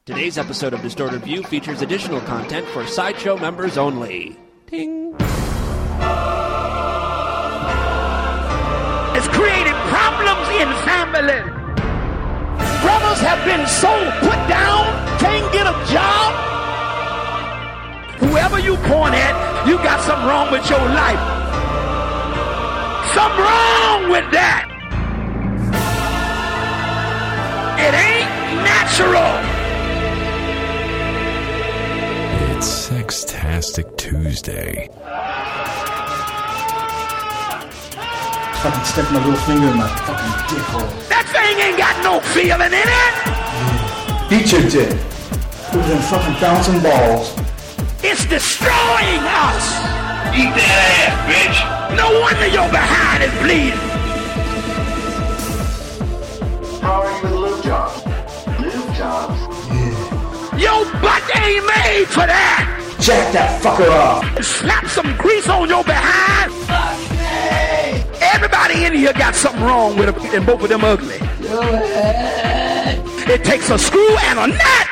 Today's episode of Distorted View features additional content for Sideshow members only. Ding. It's created problems in family. Brothers have been so put down, can't get a job. Whoever you point at, you got something wrong with your life. Something wrong with that. It ain't natural. It's Sextastic Tuesday. Fucking stick my little finger in my fucking dick hole. That thing ain't got no feeling in it. Eat your dick. With them fucking bouncing balls. It's destroying us. Eat that ass, bitch. No wonder your behind is bleeding. How are you with lube jobs? Lube jobs? Your butt ain't made for that. Jack that fucker off. Slap some grease on your behind. Everybody in here got something wrong with them, and both of them ugly. It takes a screw and a nut.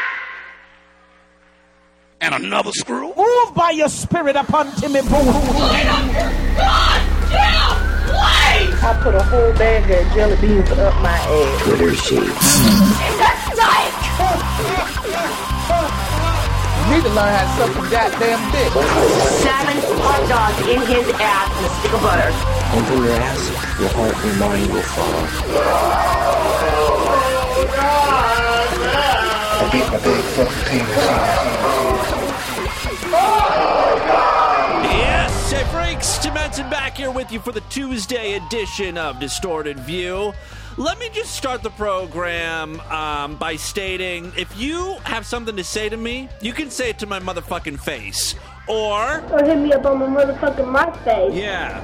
And another screw. Move by your spirit upon Timmy Boo. Get up your goddamn place! I put a whole bag of jelly beans up my ass. Twitter sheets. That's like... You need to learn how to suck the goddamn dick. 7 hot dogs in his ass and a stick of butter. Over your ass, your heart and your mind will fall. I beat my big fucking penis. Yes, hey freaks, Tim Henson back here with you for the Tuesday edition of Distorted View. Let me just start the program by stating, if you have something to say to me, you can say it to my motherfucking face. Or hit me up on my motherfucking MySpace. Yeah.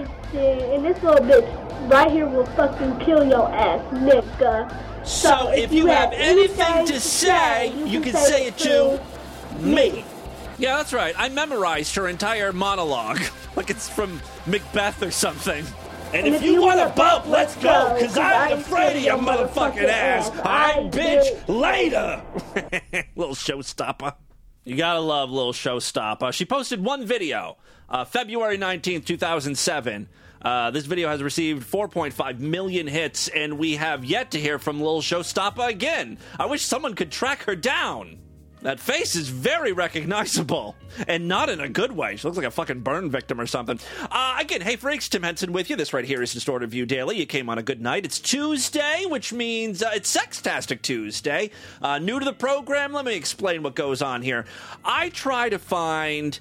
And this little bitch right here will fucking kill your ass, nigga. So if you have anything to say, you can say it to me. Yeah, that's right. I memorized her entire monologue. Like it's from Macbeth or something. And if you want to bump, let's go, because I'm afraid of your motherfucking ass. I bitch later. Little showstopper. You gotta love Little Showstopper. She posted one video, February 19th, 2007. This video has received 4.5 million hits, and we have yet to hear from Little Showstopper again. I wish someone could track her down. That face is very recognizable, and not in a good way. She looks like a fucking burn victim or something. Again, hey freaks, Tim Henson with you. This right here is Distorted View Daily. You came on a good night. It's Tuesday, which means it's Sextastic Tuesday. New to the program, let me explain what goes on here. I try to find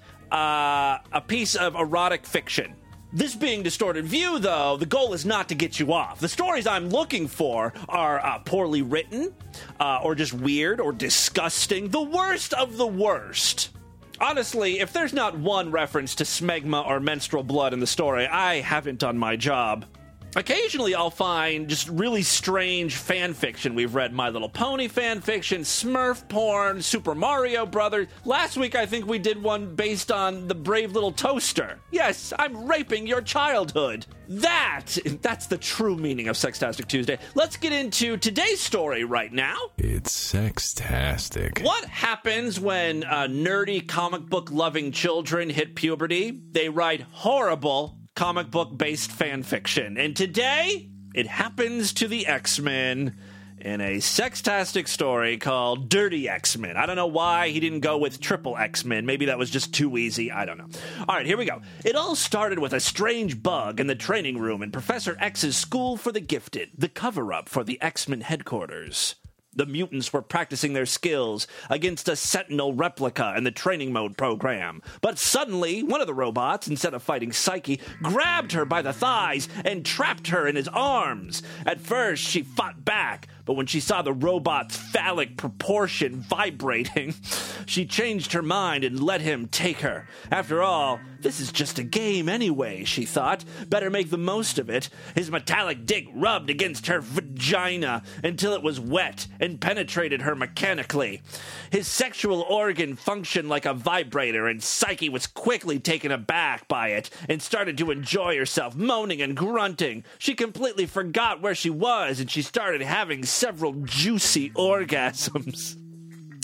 a piece of erotic fiction. This being Distorted View, though, the goal is not to get you off. The stories I'm looking for are poorly written, or just weird, or disgusting. The worst of the worst. Honestly, if there's not one reference to smegma or menstrual blood in the story, I haven't done my job. Occasionally I'll find just really strange fan fiction. We've read My Little Pony fan fiction, Smurf porn, Super Mario Brothers. Last week I think we did one based on The Brave Little Toaster. Yes, I'm raping your childhood. That's the true meaning of Sextastic Tuesday. Let's get into today's story right now. It's Sextastic. What happens when nerdy comic book loving children hit puberty? They write horrible comic book based fan fiction. And today, it happens to the X-Men in a sextastic story called Dirty X-Men. I don't know why he didn't go with Triple X-Men. Maybe that was just too easy. I don't know. All right, here we go. It all started with a strange bug in the training room in Professor X's School for the Gifted, the cover-up for the X-Men headquarters. The mutants were practicing their skills against a Sentinel replica in the training mode program. But suddenly, one of the robots, instead of fighting Psyche, grabbed her by the thighs and trapped her in his arms. At first, she fought back, but when she saw the robot's phallic proportion vibrating, she changed her mind and let him take her. After all, this is just a game anyway, she thought. Better make the most of it. His metallic dick rubbed against her vagina until it was wet and penetrated her mechanically. His sexual organ functioned like a vibrator, and Psyche was quickly taken aback by it and started to enjoy herself, moaning and grunting. She completely forgot where she was, and she started having several juicy orgasms.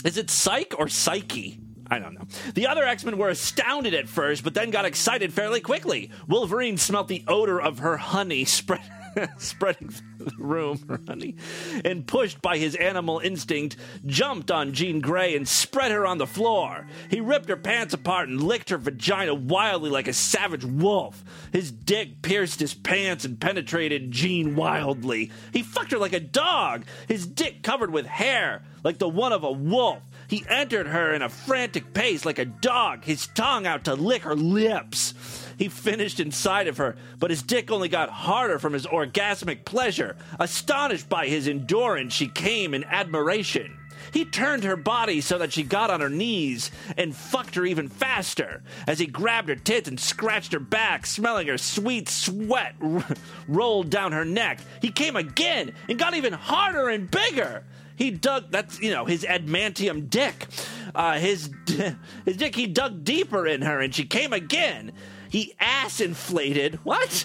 Is it Psyche or Psyche? I don't know. The other X-Men were astounded at first, but then got excited fairly quickly. Wolverine smelt the odor of her honey spreading through the room, her honey, and pushed by his animal instinct, jumped on Jean Grey and spread her on the floor. He ripped her pants apart and licked her vagina wildly like a savage wolf. His dick pierced his pants and penetrated Jean wildly. He fucked her like a dog, his dick covered with hair, like the one of a wolf. He entered her in a frantic pace like a dog, his tongue out to lick her lips. He finished inside of her, but his dick only got harder from his orgasmic pleasure. Astonished by his endurance, she came in admiration. He turned her body so that she got on her knees and fucked her even faster as he grabbed her tits and scratched her back, smelling her sweet sweat rolled down her neck. He came again and got even harder and bigger. He dug, that's, his adamantium dick. His dick, he dug deeper in her and she came again. He ass-inflated. What?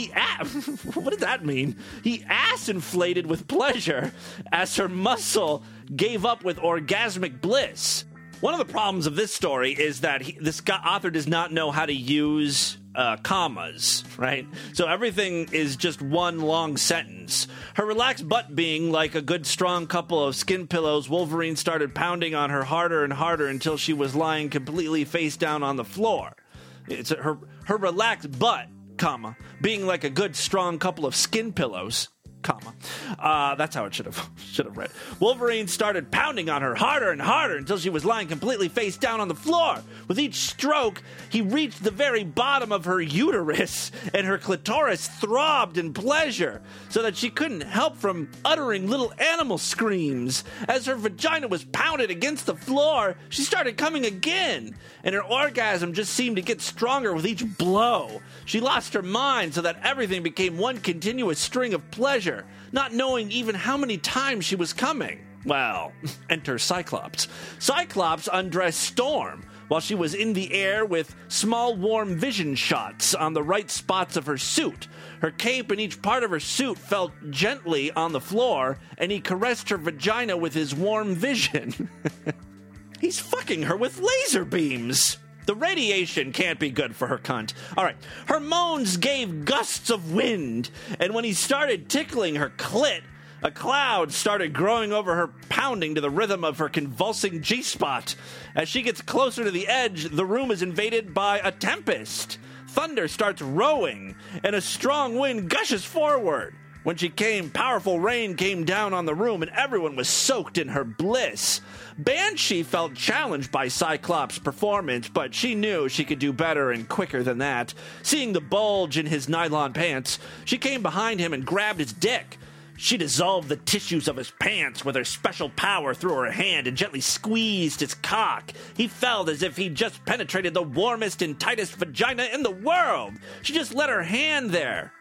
What did that mean? He ass-inflated with pleasure as her muscle gave up with orgasmic bliss. One of the problems of this story is that this author does not know how to use commas, right? So everything is just one long sentence. Her relaxed butt being like a good strong couple of skin pillows, Wolverine started pounding on her harder and harder until she was lying completely face down on the floor. It's her relaxed butt, comma, being like a good strong couple of skin pillows, comma. That's how it should have read. Wolverine started pounding on her harder and harder until she was lying completely face down on the floor. With each stroke, he reached the very bottom of her uterus, and her clitoris throbbed in pleasure, so that she couldn't help from uttering little animal screams. As her vagina was pounded against the floor, she started coming again, and her orgasm just seemed to get stronger with each blow. She lost her mind so that everything became one continuous string of pleasure, not knowing even how many times she was coming. Well, enter Cyclops. Cyclops undressed Storm while she was in the air with small warm vision shots on the right spots of her suit. Her cape and each part of her suit fell gently on the floor, and he caressed her vagina with his warm vision. He's fucking her with laser beams. The radiation can't be good for her cunt. All right. Her moans gave gusts of wind, and when he started tickling her clit, a cloud started growing over her, pounding to the rhythm of her convulsing G-spot. As she gets closer to the edge, the room is invaded by a tempest. Thunder starts rowing, and a strong wind gushes forward. When she came, powerful rain came down on the room, and everyone was soaked in her bliss. Banshee felt challenged by Cyclops' performance, but she knew she could do better and quicker than that. Seeing the bulge in his nylon pants, she came behind him and grabbed his dick. She dissolved the tissues of his pants with her special power through her hand and gently squeezed his cock. He felt as if he'd just penetrated the warmest and tightest vagina in the world. She just let her hand there,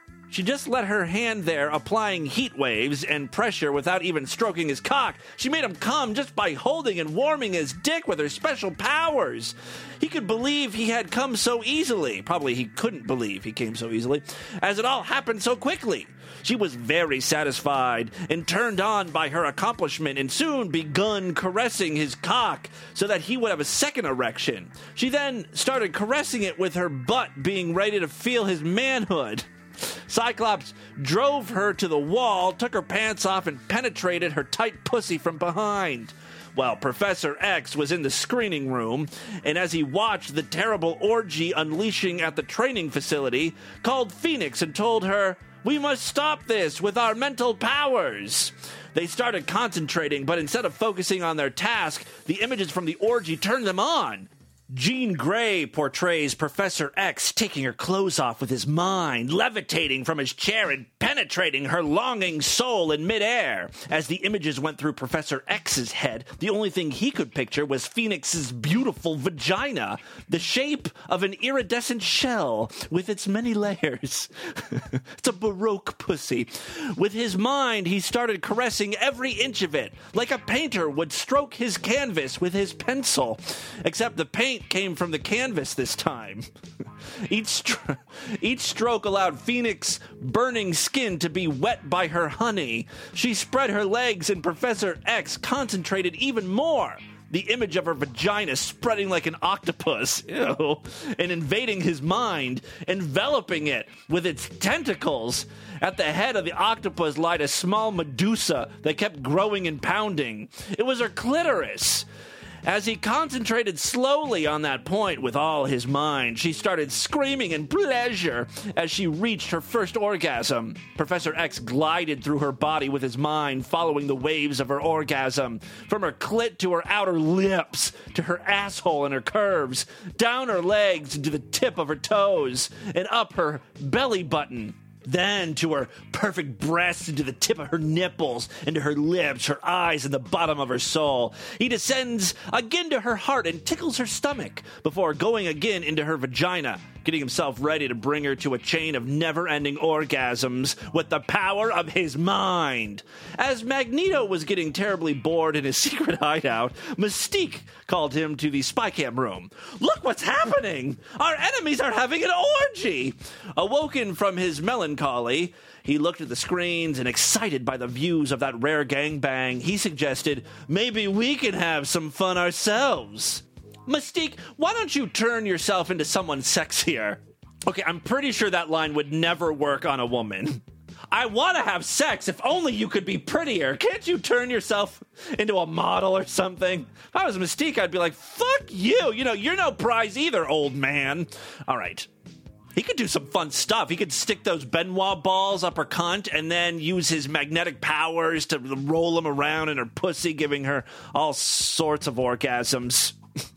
applying heat waves and pressure without even stroking his cock. She made him come just by holding and warming his dick with her special powers. He could believe he had come so easily. Probably he couldn't believe he came so easily, as it all happened so quickly. She was very satisfied and turned on by her accomplishment, and soon begun caressing his cock so that he would have a second erection. She then started caressing it with her butt, being ready to feel his manhood. Cyclops drove her to the wall, took her pants off, and penetrated her tight pussy from behind. Well, Professor X was in the screening room, and as he watched the terrible orgy unleashing at the training facility, called Phoenix and told her, "We must stop this with our mental powers." They started concentrating, but instead of focusing on their task, the images from the orgy turned them on. Jean Grey portrays Professor X taking her clothes off with his mind, levitating from his chair and penetrating her longing soul in midair. As the images went through Professor X's head, the only thing he could picture was Phoenix's beautiful vagina, the shape of an iridescent shell with its many layers. It's a Baroque pussy. With his mind, he started caressing every inch of it, like a painter would stroke his canvas with his pencil, except the paint came from the canvas this time. Each stroke allowed Phoenix's burning skin to be wet by her honey. She spread her legs, and Professor X concentrated even more. the image of her vagina spreading like an octopus, ew, and invading his mind, enveloping it with its tentacles. At the head of the octopus lied a small Medusa that kept growing and pounding. It was her clitoris. As he concentrated slowly on that point with all his mind, she started screaming in pleasure as she reached her first orgasm. Professor X glided through her body with his mind, following the waves of her orgasm, from her clit to her outer lips, to her asshole and her curves, down her legs and to the tip of her toes, and up her belly button. Then to her perfect breasts and to the tip of her nipples, and to her lips, her eyes, and the bottom of her soul. He descends again to her heart and tickles her stomach before going again into her vagina, getting himself ready to bring her to a chain of never-ending orgasms with the power of his mind. As Magneto was getting terribly bored in his secret hideout, Mystique called him to the spy cam room. "Look what's happening! Our enemies are having an orgy!" Awoken from his melancholy, he looked at the screens and, excited by the views of that rare gangbang, he suggested, "Maybe we can have some fun ourselves." "Mystique, why don't you turn yourself into someone sexier?" Okay, I'm pretty sure that line would never work on a woman. "I want to have sex, if only you could be prettier. Can't you turn yourself into a model or something?" If I was Mystique, I'd be like, "Fuck you. You know, you're no prize either, old man." All right. He could do some fun stuff. He could stick those Benoit balls up her cunt and then use his magnetic powers to roll them around in her pussy, giving her all sorts of orgasms.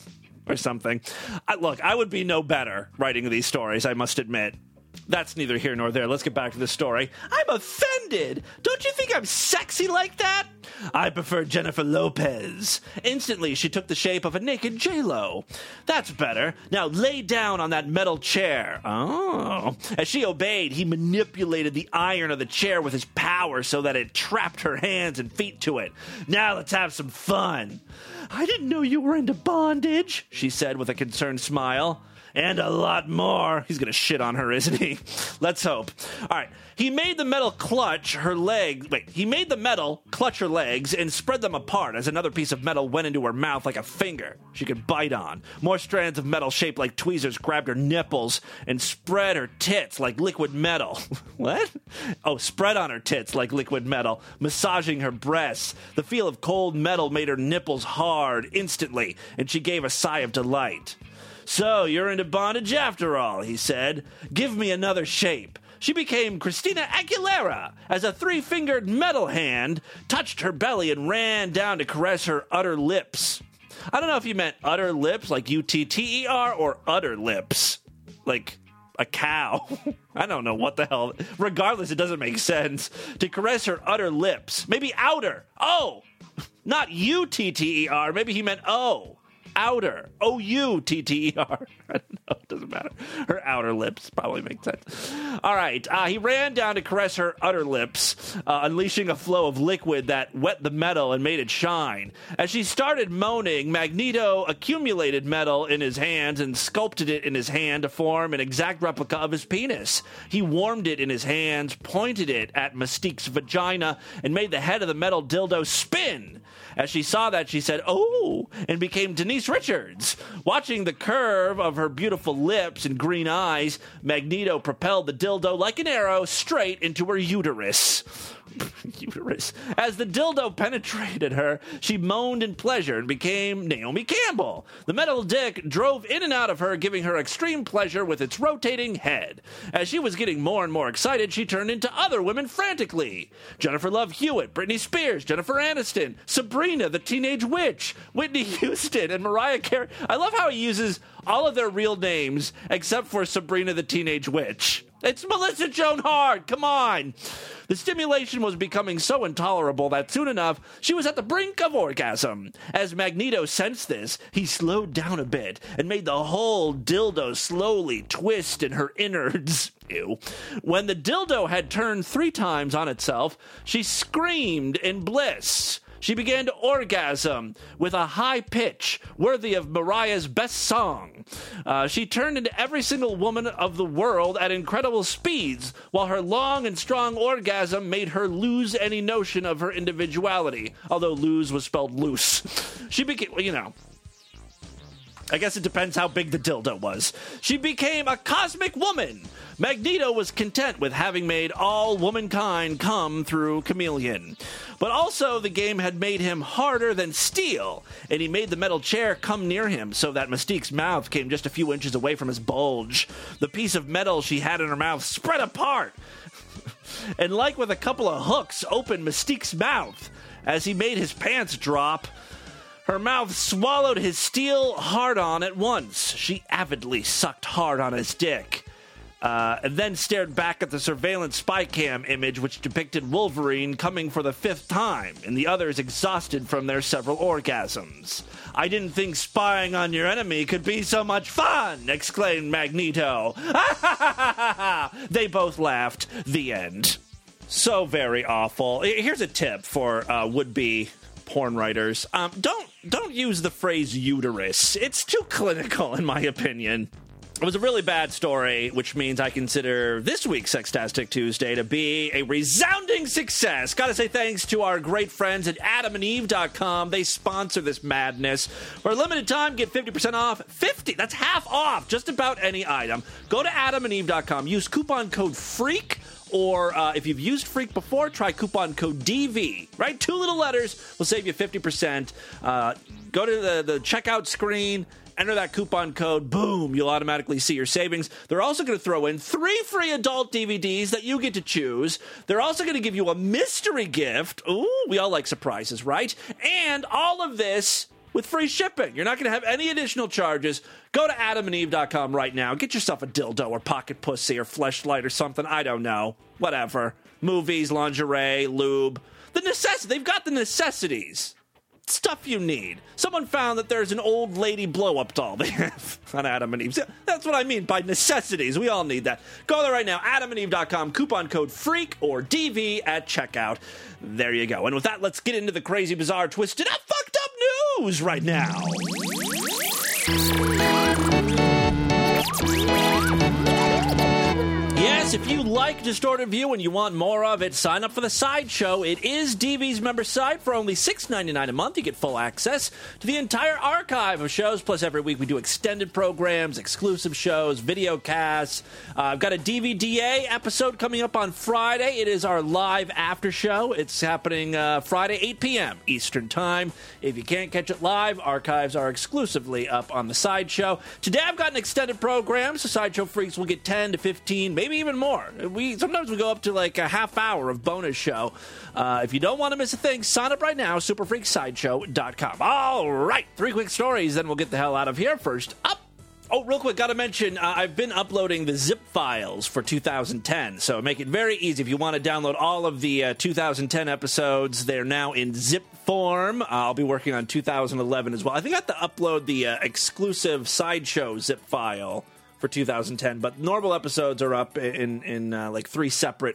Or something. Look, I would be no better writing these stories, I must admit. That's neither here nor there. Let's get back to the story. "I'm offended. Don't you think I'm sexy like that?" "I prefer Jennifer Lopez." Instantly, she took the shape of a naked J-Lo. "That's better. Now lay down on that metal chair." Oh. As she obeyed, he manipulated the iron of the chair with his power so that it trapped her hands and feet to it. "Now let's have some fun." "I didn't know you were into bondage," she said with a concerned smile. "And a lot more." He's gonna shit on her, isn't he? Let's hope. All right. He made the metal clutch her legs and spread them apart as another piece of metal went into her mouth like a finger she could bite on. More strands of metal shaped like tweezers grabbed her nipples and spread her tits like liquid metal. What? Oh, spread on her tits like liquid metal, massaging her breasts. The feel of cold metal made her nipples hard instantly, and she gave a sigh of delight. "So, you're into bondage after all," he said. "Give me another shape." She became Christina Aguilera as a three-fingered metal hand touched her belly and ran down to caress her udder lips. I don't know if you meant udder lips, like U-T-T-E-R, or udder lips, like a cow. I don't know what the hell. Regardless, it doesn't make sense. To caress her udder lips. Maybe outer. Oh! Not U-T-T-E-R. Maybe he meant O. Outer. O-U-T-T-E-R. I don't know. It doesn't matter. Her outer lips probably makes sense. All right. He ran down to caress her outer lips, unleashing a flow of liquid that wet the metal and made it shine. As she started moaning, Magneto accumulated metal in his hands and sculpted it in his hand to form an exact replica of his penis. He warmed it in his hands, pointed it at Mystique's vagina, and made the head of the metal dildo spin. As she saw that, she said, "Oh," and became Denise Richards. Watching the curve of her beautiful lips and green eyes, Magneto propelled the dildo like an arrow straight into her uterus. Uterus. As the dildo penetrated her, she moaned in pleasure and became Naomi Campbell. The metal dick drove in and out of her, giving her extreme pleasure with its rotating head. As she was getting more and more excited, she turned into other women frantically. Jennifer Love Hewitt, Britney Spears, Jennifer Aniston, Sabrina the Teenage Witch, Whitney Houston, and Mariah Carey. I love how he uses all of their real names except for Sabrina the Teenage Witch. It's Melissa Joan Hart. Come on. The stimulation was becoming so intolerable that soon enough, she was at the brink of orgasm. As Magneto sensed this, he slowed down a bit and made the whole dildo slowly twist in her innards. Ew. When the dildo had turned 3 times on itself, she screamed in bliss. She began to orgasm with a high pitch worthy of Mariah's best song. She turned into every single woman of the world at incredible speeds, while her long and strong orgasm made her lose any notion of her individuality, although lose was spelled loose. She became, I guess it depends how big the dildo was. She became a cosmic woman. Magneto was content with having made all womankind come through Chameleon. But also, the game had made him harder than steel, and he made the metal chair come near him so that Mystique's mouth came just a few inches away from his bulge. The piece of metal she had in her mouth spread apart, and like with a couple of hooks, opened Mystique's mouth. As he made his pants drop, her mouth swallowed his steel hard-on at once. She avidly sucked hard on his dick. And then stared back at the surveillance spy cam image which depicted Wolverine coming for the 5th time, and the others exhausted from their several orgasms. "I didn't think spying on your enemy could be so much fun!" exclaimed Magneto. They both laughed. The end. So very awful. Here's a tip for would-be porn writers. Don't use the phrase uterus. It's too clinical, in my opinion. It was a really bad story, which means I consider this week's Sextastic Tuesday to be a resounding success. Gotta say thanks to our great friends at AdamandEve.com. They sponsor this madness. For a limited time, get 50% off. 50! That's half off just about any item. Go to AdamandEve.com. Use coupon code FREAK. Or if you've used Freak before, try coupon code DV, right? 2 little letters will save you 50%. Go to the checkout screen, enter that coupon code, boom, you'll automatically see your savings. They're also going to throw in 3 free adult DVDs that you get to choose. They're also going to give you a mystery gift. Ooh, we all like surprises, right? And all of this with free shipping. You're not going to have any additional charges. Go to AdamandEve.com right now. Get yourself a dildo or pocket pussy or fleshlight or something. I don't know. Whatever. Movies, lingerie, lube. They've got the necessities. Stuff you need. Someone found that there's an old lady blow-up doll they have on Adam and Eve. That's what I mean by necessities. We all need that. Go there right now. AdamandEve.com. Coupon code FREAK or DV at checkout. There you go. And with that, let's get into the crazy, bizarre, twisted up, fucked up news right now. Yes, if you like Distorted View and you want more of it, sign up for the Sideshow. It is DV's member site. For only $6.99 a month, you get full access to the entire archive of shows. Plus, every week we do extended programs, exclusive shows, video casts. I've got a DVDA episode coming up on Friday. It is our live after show. It's happening Friday, 8 p.m. Eastern Time. If you can't catch it live, archives are exclusively up on the Sideshow. Today, I've got an extended program, so Sideshow Freaks will get 10 to 15, maybe even more. Sometimes we go up to like a half hour of bonus show. If you don't want to miss a thing, sign up right now, superfreaksideshow.com. All right, 3 quick stories, then we'll get the hell out of here. First up. Oh, real quick, gotta mention, I've been uploading the zip files for 2010, so make it very easy. If you want to download all of the 2010 episodes, they're now in zip form. I'll be working on 2011 as well. I think I have to upload the exclusive Sideshow zip file for 2010, but normal episodes are up in like 3 separate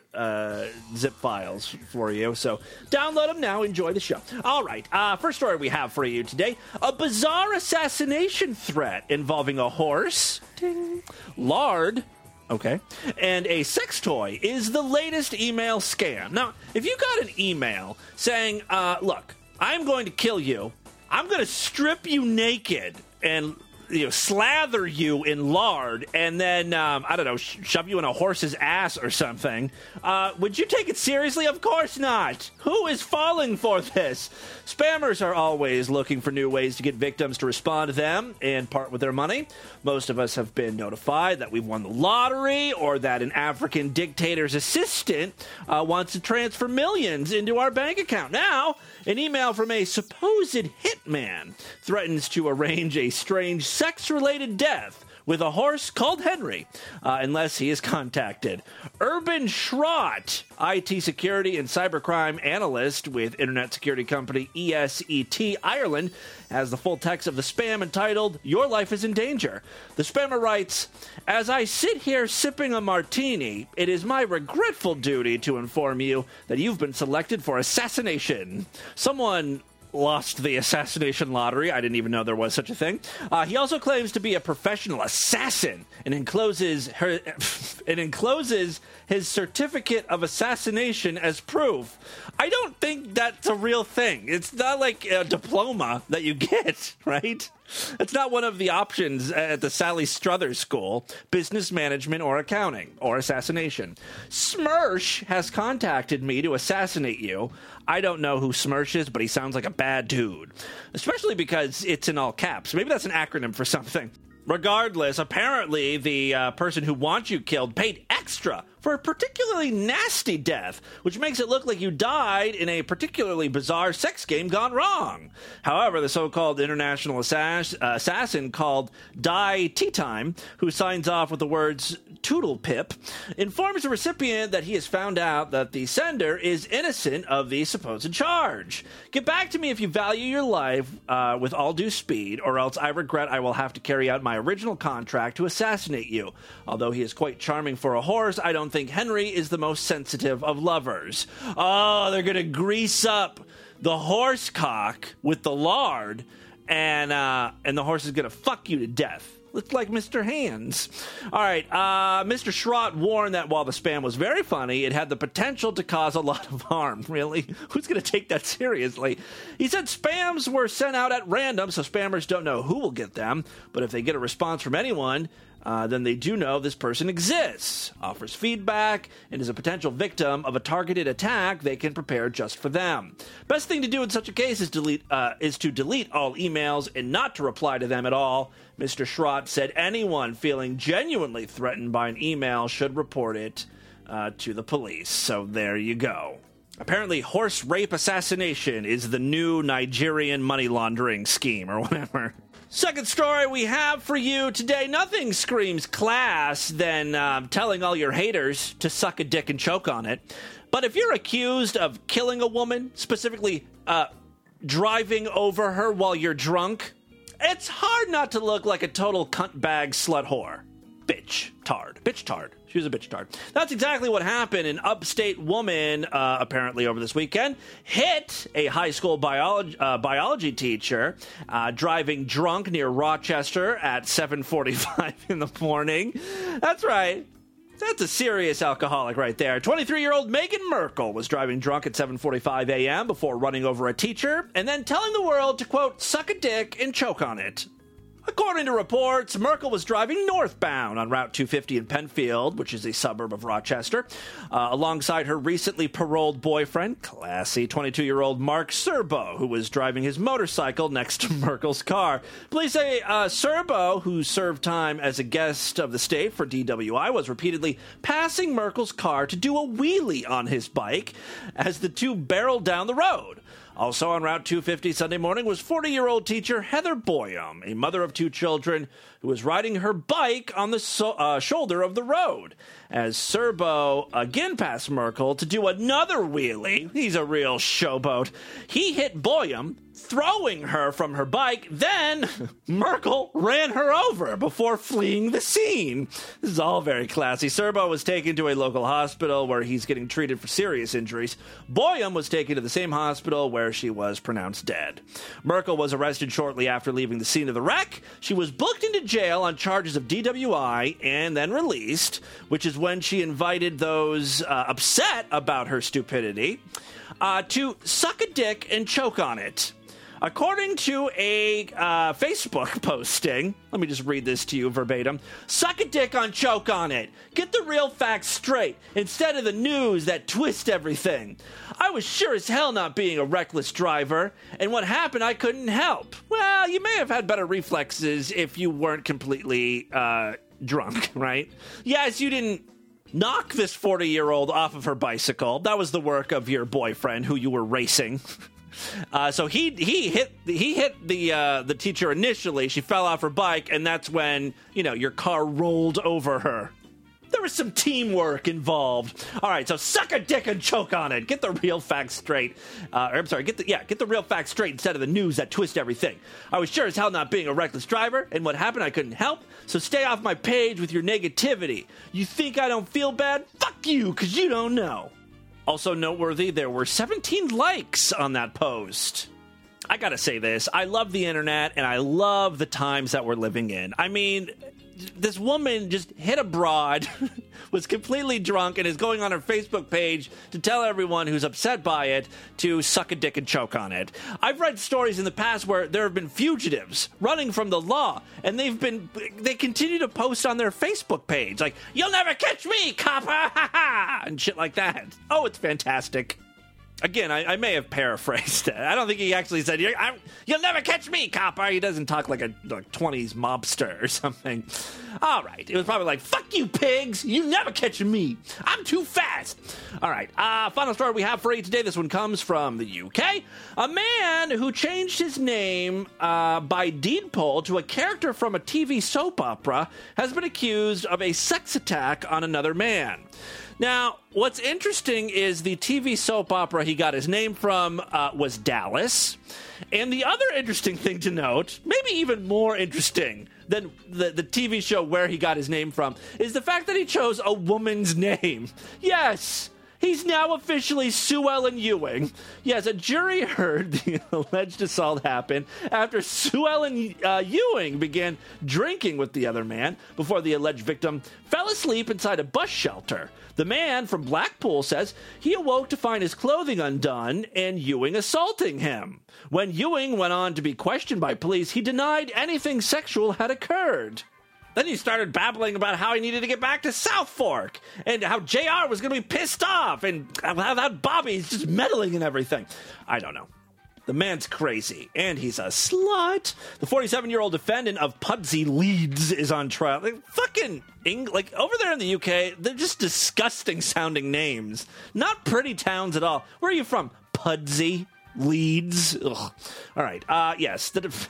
zip files for you. So download them now. Enjoy the show. All right. First story we have for you today: a bizarre assassination threat involving a horse, ding, lard, okay, and a sex toy is the latest email scam. Now, if you got an email saying, "Look, I'm going to kill you. I'm going to strip you naked and slather you in lard, and then, I don't know, shove you in a horse's ass or something," would you take it seriously? Of course not. Who is falling for this? Spammers are always looking for new ways to get victims to respond to them and part with their money. Most of us have been notified that we've won the lottery, or that an African dictator's assistant wants to transfer millions into our bank account. Now, an email from a supposed hitman threatens to arrange a strange sex-related death with a horse called Henry, unless he is contacted. Urban Schrott, IT security and cybercrime analyst with internet security company ESET Ireland, has the full text of the spam entitled, "Your Life is in Danger." The spammer writes, "As I sit here sipping a martini, it is my regretful duty to inform you that you've been selected for assassination." Someone lost the assassination lottery. I didn't even know there was such a thing. He also claims to be a professional assassin and encloses his certificate of assassination as proof. I don't think that's a real thing. It's not like a diploma that you get, right? It's not one of the options at the Sally Struthers School, business management or accounting, or assassination. Smersh has contacted me to assassinate you. I don't know who Smersh is, but he sounds like a bad dude. Especially because it's in all caps. Maybe that's an acronym for something. Regardless, apparently the person who wants you killed paid extra for a particularly nasty death, which makes it look like you died in a particularly bizarre sex game gone wrong. However, the so-called international assassin called Die Tea Time, who signs off with the words Toodle Pip, informs the recipient that he has found out that the sender is innocent of the supposed charge. Get back to me if you value your life with all due speed, or else I regret I will have to carry out my original contract to assassinate you. Although he is quite charming for a horse, I don't think Henry is the most sensitive of lovers. Oh, they're gonna grease up the horse cock with the lard, and the horse is gonna fuck you to death. Looks like Mr. Hands. All right, Mr. Schrott warned that while the spam was very funny, it had the potential to cause a lot of harm. Really? Who's going to take that seriously? He said spams were sent out at random, so spammers don't know who will get them. But if they get a response from anyone, then they do know this person exists, offers feedback, and is a potential victim of a targeted attack they can prepare just for them. Best thing to do in such a case is to delete all emails and not to reply to them at all. Mr. Schrott said anyone feeling genuinely threatened by an email should report it to the police. So there you go. Apparently, horse rape assassination is the new Nigerian money laundering scheme or whatever. Second story we have for you today. Nothing screams class than telling all your haters to suck a dick and choke on it. But if you're accused of killing a woman, specifically driving over her while you're drunk, it's hard not to look like a total cunt bag slut whore. Bitch tard. She was a bitch tard. That's exactly what happened. An upstate woman, apparently over this weekend, hit a high school biology teacher driving drunk near Rochester at 7:45 in the morning. That's right. That's a serious alcoholic right there. 23-year-old Meghan Merkel was driving drunk at 7:45 a.m. before running over a teacher and then telling the world to, quote, suck a dick and choke on it. According to reports, Merkel was driving northbound on Route 250 in Penfield, which is a suburb of Rochester, alongside her recently paroled boyfriend, classy 22-year-old Mark Serbo, who was driving his motorcycle next to Merkel's car. Police say Serbo, who served time as a guest of the state for DWI, was repeatedly passing Merkel's car to do a wheelie on his bike as the two barreled down the road. Also on Route 250 Sunday morning was 40-year-old teacher Heather Boyum, a mother of two children, who was riding her bike on the shoulder of the road. As Serbo again passed Merkel to do another wheelie, he's a real showboat, he hit Boyum, throwing her from her bike. Then Merkel ran her over before fleeing the scene. This is all very classy. Serbo was taken to a local hospital where he's getting treated for serious injuries. Boyum was taken to the same hospital where she was pronounced dead. Merkel was arrested shortly after leaving the scene of the wreck. She was booked into jail on charges of DWI and then released, which is when she invited those upset about her stupidity to suck a dick and choke on it. According to a Facebook posting, let me just read this to you verbatim. Suck a dick on choke on it. Get the real facts straight instead of the news that twist everything. I was sure as hell not being a reckless driver, and what happened I couldn't help. Well, you may have had better reflexes if you weren't completely drunk, right? Yes, you didn't knock this 40-year-old off of her bicycle. That was the work of your boyfriend who you were racing. So he hit the teacher initially. She fell off her bike, and that's when, your car rolled over her. There was some teamwork involved. All right, so suck a dick and choke on it. Get the real facts straight. Get the real facts straight instead of the news that twist everything. I was sure as hell not being a reckless driver, and what happened I couldn't help, so stay off my page with your negativity. You think I don't feel bad? Fuck you, because you don't know. Also noteworthy, there were 17 likes on that post. I gotta say this, I love the internet, and I love the times that we're living in. I mean, this woman just hit a broad, was completely drunk, and is going on her Facebook page to tell everyone who's upset by it to suck a dick and choke on it. I've read stories in the past where there have been fugitives running from the law, and they continue to post on their Facebook page, like, "You'll never catch me, copper, ha ha," and shit like that. Oh, it's fantastic. Again, I may have paraphrased it. I don't think he actually said, "You'll never catch me, copper." He doesn't talk like a 20s mobster or something. All right. It was probably like, "Fuck you, pigs. You never catch me. I'm too fast." All right. Final story we have for you today. This one comes from the UK. A man who changed his name by deed poll to a character from a TV soap opera has been accused of a sex attack on another man. Now, what's interesting is the TV soap opera he got his name from was Dallas. And the other interesting thing to note, maybe even more interesting than the TV show where he got his name from, is the fact that he chose a woman's name. Yes! He's now officially Sue Ellen Ewing. Yes, a jury heard the alleged assault happen after Sue Ellen Ewing began drinking with the other man before the alleged victim fell asleep inside a bus shelter. The man from Blackpool says he awoke to find his clothing undone and Ewing assaulting him. When Ewing went on to be questioned by police, he denied anything sexual had occurred. Then he started babbling about how he needed to get back to South Fork and how JR was going to be pissed off and how that Bobby's just meddling and everything. I don't know. The man's crazy, and he's a slut. The 47-year-old defendant of Pudsey, Leeds is on trial. Like over there in the UK, they're just disgusting-sounding names. Not pretty towns at all. Where are you from? Pudsey? Leeds. Ugh. All right. Yes.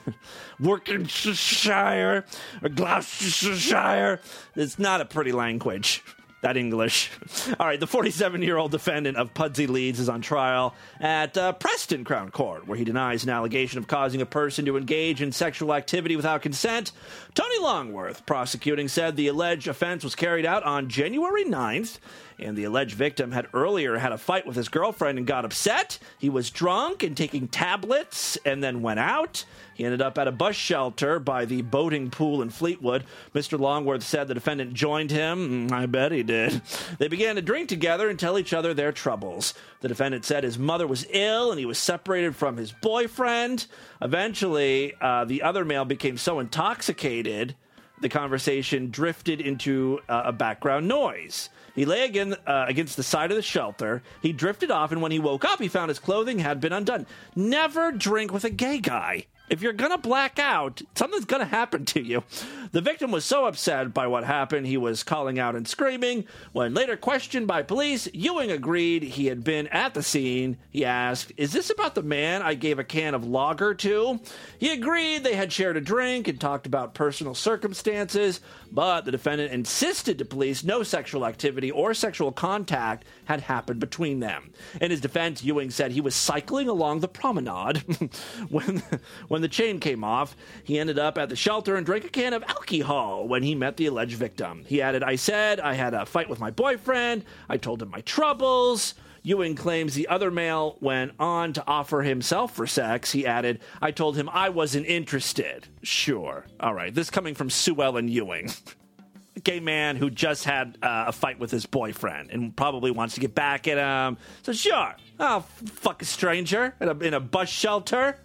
Worcestershire or Gloucestershire. It's not a pretty language. That English. All right. The 47-year-old defendant of Pudsey, Leeds is on trial at Preston Crown Court, where he denies an allegation of causing a person to engage in sexual activity without consent. Tony Longworth, prosecuting, said the alleged offense was carried out on January 9th. And the alleged victim had earlier had a fight with his girlfriend and got upset. He was drunk and taking tablets and then went out. He ended up at a bus shelter by the boating pool in Fleetwood. Mr. Longworth said the defendant joined him. I bet he did. They began to drink together and tell each other their troubles. The defendant said his mother was ill and he was separated from his boyfriend. Eventually, the other male became so intoxicated, the conversation drifted into a background noise. He lay against the side of the shelter. He drifted off, and when he woke up, he found his clothing had been undone. Never drink with a gay guy. If you're going to black out, something's going to happen to you. The victim was so upset by what happened, he was calling out and screaming. When later questioned by police, Ewing agreed he had been at the scene. He asked, "Is this about the man I gave a can of lager to?" He agreed they had shared a drink and talked about personal circumstances, but the defendant insisted to police no sexual activity or sexual contact had happened between them. In his defense, Ewing said he was cycling along the promenade when the chain came off. He ended up at the shelter and drank a can of alcohol when he met the alleged victim. He added, "I said I had a fight with my boyfriend. I told him my troubles." Ewing claims the other male went on to offer himself for sex. He added, "I told him I wasn't interested." Sure. All right. This coming from Sue Ellen Ewing. A gay man who just had a fight with his boyfriend and probably wants to get back at him. So sure. Oh, fuck a stranger in a bus shelter.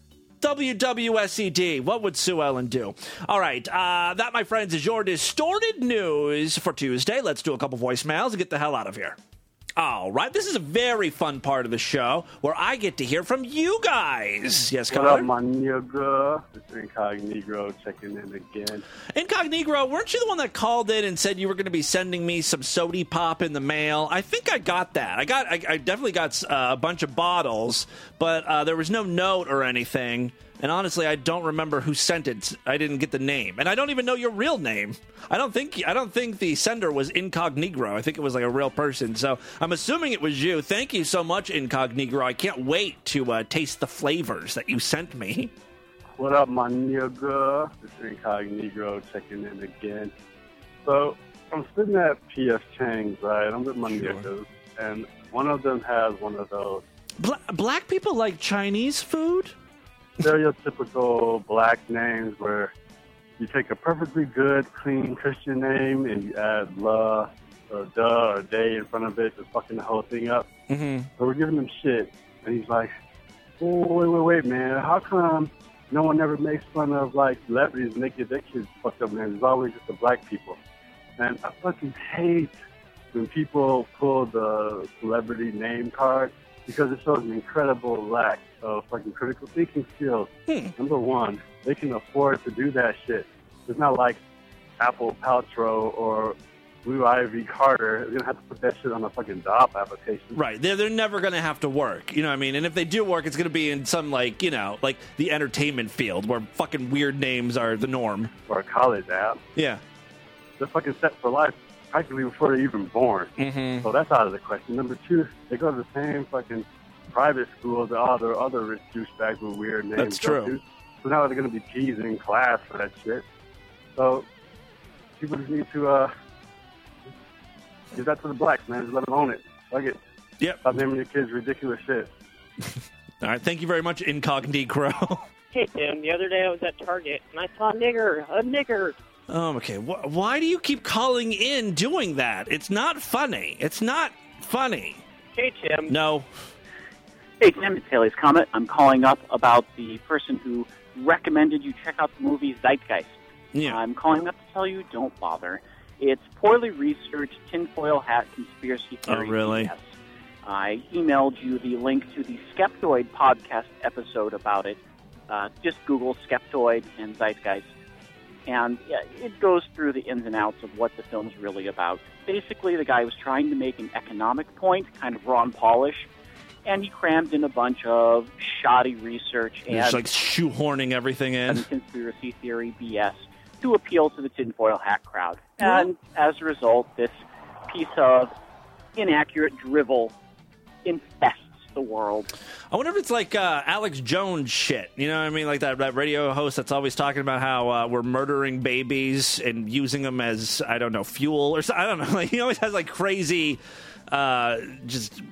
WWSED. What would Sue Ellen do? All right. That, my friends, is your distorted news for Tuesday. Let's do a couple voicemails and get the hell out of here. All right, this is a very fun part of the show where I get to hear from you guys. Yes, What caller? up, my nigga? It's Incognito checking in again. Incognito, weren't you the one that called in and said you were going to be sending me some sody pop in the mail? I think I got that. I definitely got a bunch of bottles, but there was no note or anything. And honestly, I don't remember who sent it. I didn't get the name, and I don't even know your real name. I don't think the sender was Incognito. I think it was like a real person. So I'm assuming it was you. Thank you so much, Incognito. I can't wait to taste the flavors that you sent me. What up, my nigga? It's Incognito checking in again. So I'm sitting at P.F. Chang's, right? I'm with my niggas, and one of them has one of those Black people like Chinese food? stereotypical black names where you take a perfectly good, clean Christian name and you add la or duh or day in front of it to fucking the whole thing up. Mm-hmm. So we're giving him shit, and he's like, oh, wait, man, how come no one ever makes fun of, like, celebrities and they get their kids fucked up, man? It's always just the black people. And I fucking hate when people pull the celebrity name card because it shows an incredible lack of fucking critical thinking skills. Number one, they can afford to do that shit. It's not like Apple Paltrow or Blue Ivy Carter is going to have to put that shit on a fucking job application. Right. They're never going to have to work. You know what I mean? And if they do work, it's going to be in some, like, you know, like the entertainment field where fucking weird names are the norm. Or a college app. Yeah. They're fucking set for life practically before they're even born. Mm-hmm. So that's out of the question. Number two, they go to the same fucking private schools that all their other rich douchebags with weird names. That's true. To. So now they're going to be teased in class for that shit. So people just need to give that to the blacks, man. Just let them own it. Fuck it. Yep. Stop naming your kids ridiculous shit. All right. Thank you very much, Incognito. Hey, Tim. The other day I was at Target, and I saw a nigger. Okay. Why do you keep calling in doing that? It's not funny. It's not funny. Hey, Tim. No. Hey, Tim, it's Haley's Comet. I'm calling up about the person who recommended you check out the movie Zeitgeist. Yeah. I'm calling up to tell you don't bother. It's poorly researched tinfoil hat conspiracy theory. Oh, really? BS. I emailed you the link to the Skeptoid podcast episode about it. Just Google Skeptoid and Zeitgeist. And yeah, it goes through the ins and outs of what the film's really about. Basically, the guy was trying to make an economic point, kind of raw and polish, and he crammed in a bunch of shoddy research and just like shoehorning everything in. Conspiracy theory BS to appeal to the tinfoil hat crowd. And as a result, this piece of inaccurate drivel infests the world. I wonder if it's like Alex Jones shit. You know what I mean? Like that radio host that's always talking about how we're murdering babies and using them as, I don't know, fuel or something. I don't know. Like, he always has like crazy, just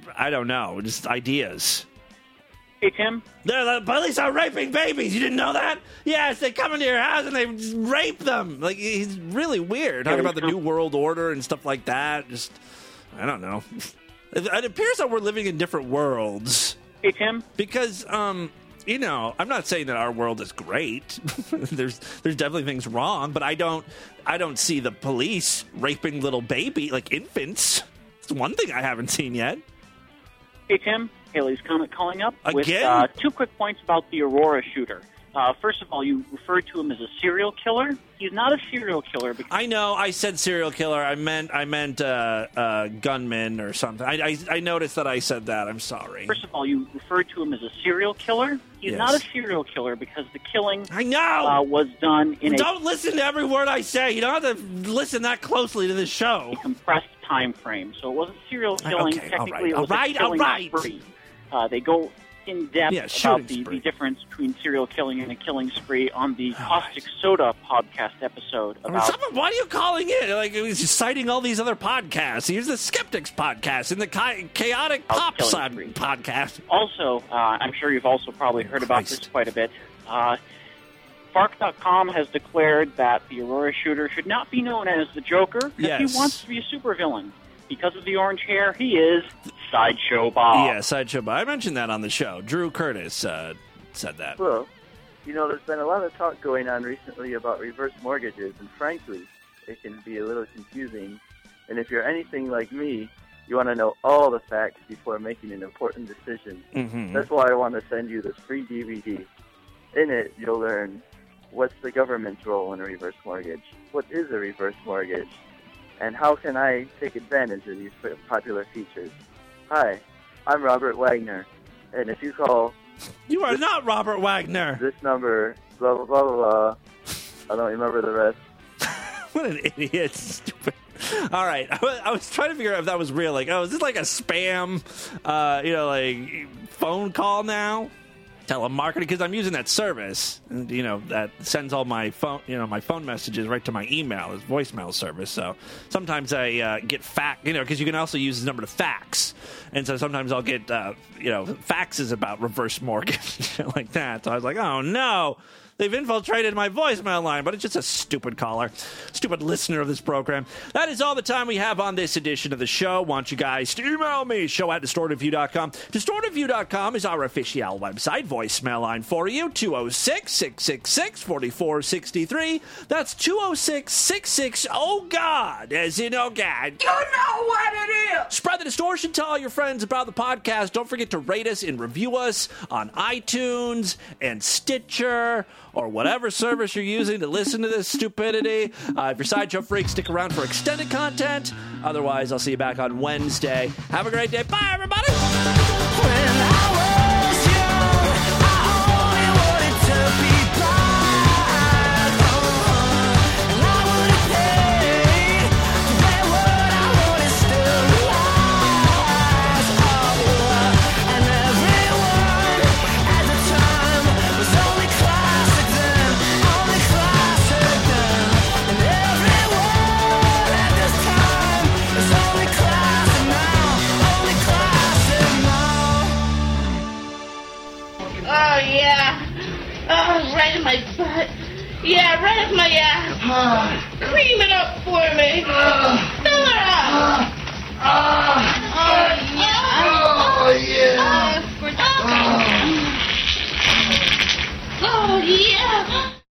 ideas. Hey, Tim? The police are raping babies. You didn't know that? Yes, they come into your house and they just rape them. Like, he's really weird. Talking about the New World Order and stuff like that. Just, I don't know. It appears that we're living in different worlds. Hey, Tim? Because, you know, I'm not saying that our world is great. There's definitely things wrong, but I don't see the police raping little baby, like infants. It's one thing I haven't seen yet. Hey, Tim? Haley's Comet calling up again with 2 quick points about the Aurora shooter. First of all, you referred to him as a serial killer. He's not a serial killer. Because I know. I said serial killer. I meant gunman or something. I noticed that I said that. I'm sorry. First of all, you referred to him as a serial killer. He's not a serial killer because the killing was done in Don't listen to every word I say. You don't have to listen that closely to this show. A compressed time frame. So it wasn't serial killing. Okay, Technically, all right. it was a killing spree. They go in depth about the difference between serial killing and a killing spree on the Caustic Soda podcast episode. Why are you calling in? Like, he's just citing all these other podcasts. Here's the Skeptics podcast and the Chaotic Pop Side podcast. Also, I'm sure you've also probably heard about this quite a bit. Fark.com has declared that the Aurora shooter should not be known as the Joker because he wants to be a supervillain. Because of the orange hair, he is Sideshow Bob. Yeah, Sideshow Bob. I mentioned that on the show. Drew Curtis said that. Well, you know, there's been a lot of talk going on recently about reverse mortgages, and frankly, it can be a little confusing. And if you're anything like me, You want to know all the facts before making an important decision. Mm-hmm. That's why I want to send you this free DVD. In it, you'll learn what's the government's role in a reverse mortgage, what is a reverse mortgage, and how can I take advantage of these popular features. Hi, I'm Robert Wagner, and if you call... You are not Robert Wagner! This number, blah, blah, blah, blah. I don't remember the rest. What an idiot. Stupid. All right. I was trying to figure out if that was real. Like, oh, is this like a spam, like phone call now? Telemarketing? Because I'm using that service, and, that sends all my phone, my phone messages right to my email, this voicemail service. So sometimes I get because you can also use this number to fax. And so sometimes I'll get, faxes about reverse mortgage, shit like that. So I was like, oh, no. They've infiltrated my voicemail line, but it's just a stupid caller, stupid listener of this program. That is all the time we have on this edition of the show. Want you guys to email me, show@distortedview.com. Distortedview.com is our official website. Voicemail line for you, 206-666-4463. That's 206-66, oh God, as in oh God. You know what it is! Spread the distortion, tell all your friends about the podcast. Don't forget to rate us and review us on iTunes and Stitcher, or whatever service you're using to listen to this stupidity. If you're Sideshow Freaks, stick around for extended content. Otherwise, I'll see you back on Wednesday. Have a great day. Bye, everybody! Right in my butt. Yeah, right in my ass. Cream it up for me.